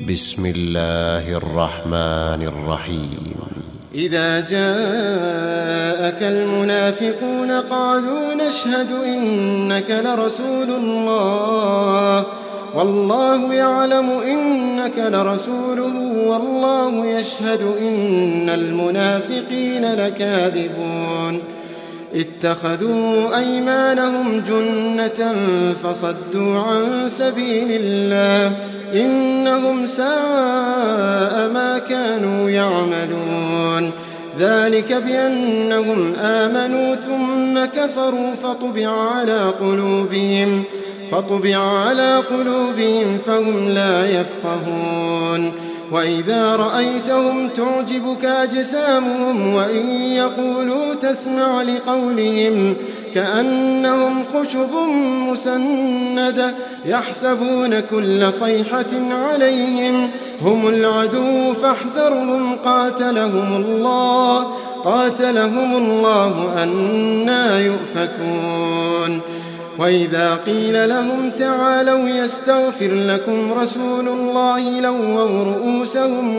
بسم الله الرحمن الرحيم. إذا جاءك المنافقون قالوا نشهد إنك لرسول الله والله يعلم إنك لرسوله والله يشهد إن المنافقين لكاذبون اتخذوا أيمانهم جنة فصدوا عن سبيل الله إنهم ساء ما كانوا يعملون ذلك بأنهم آمنوا ثم كفروا فطبع على قلوبهم فهم لا يفقهون وإذا رأيتهم تعجبك أجسامهم وإن يقولوا تسمع لقولهم كأنهم خشب مسندة يحسبون كل صيحة عليهم هم العدو فاحذرهم قاتلهم الله أنى يؤفكون وإذا قيل لهم تعالوا يستغفر لكم رسول الله لووا رؤوسهم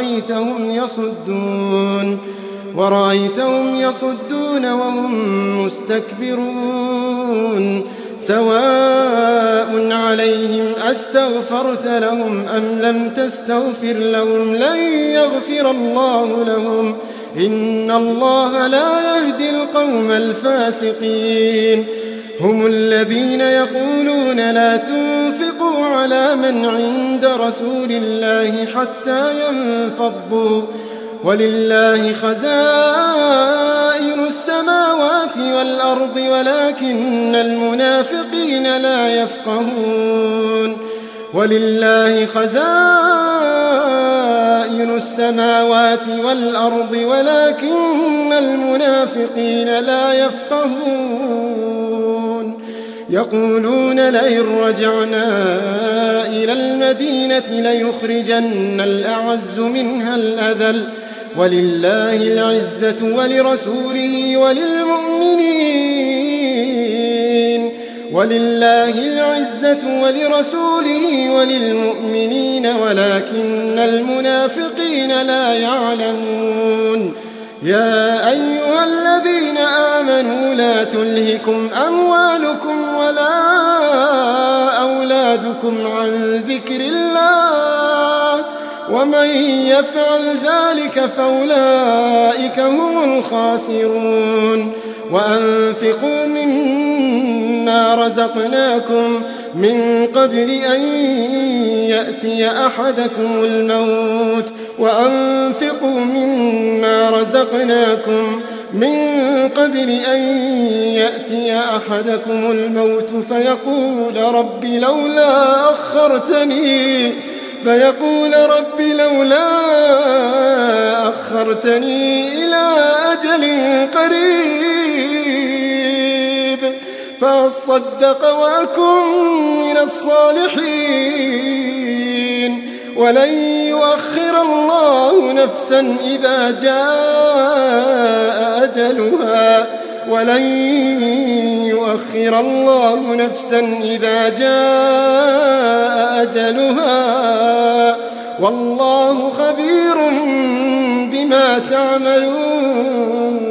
ورأيتهم يصدون وهم مستكبرون سواء عليهم أستغفرت لهم أم لم تستغفر لهم لن يغفر الله لهم إن الله لا يهدي القوم الفاسقين هم الذين يقولون لا تنفقوا على من عند رسول الله حتى ينفضوا ولله خزائن السماوات والأرض ولكن المنافقين لا يفقهون ولله خزائن السماوات والأرض ولكن المنافقين لا يفقهون يقولون لئن رجعنا إلى المدينة ليخرجن الأعز منها الأذل ولله العزة ولرسوله وللمؤمنين ولكن المنافقين لا يعلمون يا أيها الذين آمنوا لا تلهكم أموالكم ولا أولادكم عن ذكر الله ومن يفعل ذلك فأولئك هم الخاسرون وأنفقوا مما رزقناكم من قبل أن يأتي أحدكم الموت فيقول رب لولا أخرتني إلى أجل قريب فأصدق وأكن من الصالحين ولن يؤخر الله نفسا إذا جاء أجلها والله خبير بما تعملون.